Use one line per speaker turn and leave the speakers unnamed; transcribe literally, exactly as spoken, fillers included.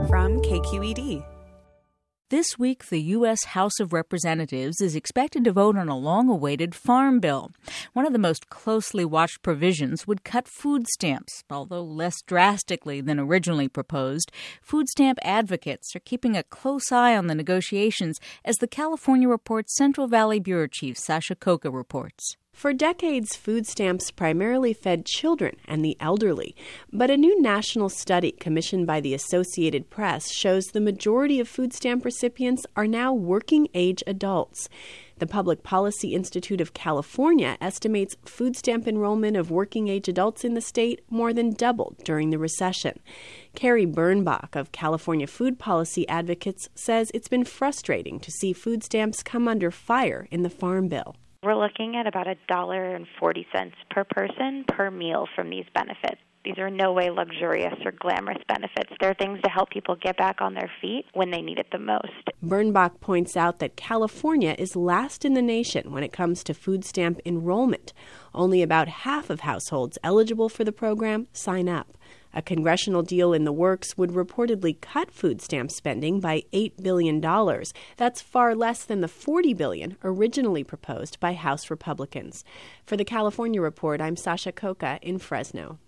from K Q E D.
This week, the U S House of Representatives is expected to vote on a long-awaited farm bill. One of the most closely watched provisions would cut food stamps, although less drastically than originally proposed. Food stamp advocates are keeping a close eye on the negotiations, as the California Report's Central Valley Bureau Chief Sasha Khokha reports.
For decades, food stamps primarily fed children and the elderly. But a new national study commissioned by the Associated Press shows the majority of food stamp recipients are now working-age adults. The Public Policy Institute of California estimates food stamp enrollment of working-age adults in the state more than doubled during the recession. Carrie Birnbach of California Food Policy Advocates says it's been frustrating to see food stamps come under fire in the Farm Bill.
We're looking at about one dollar and forty cents per person per meal from these benefits. These are in no way luxurious or glamorous benefits. They're things to help people get back on their feet when they need it the most.
Birnbach points out that California is last in the nation when it comes to food stamp enrollment. Only about half of households eligible for the program sign up. A congressional deal in the works would reportedly cut food stamp spending by eight billion dollars. That's far less than the forty billion dollars originally proposed by House Republicans. For the California Report, I'm Sasha Khokha in Fresno.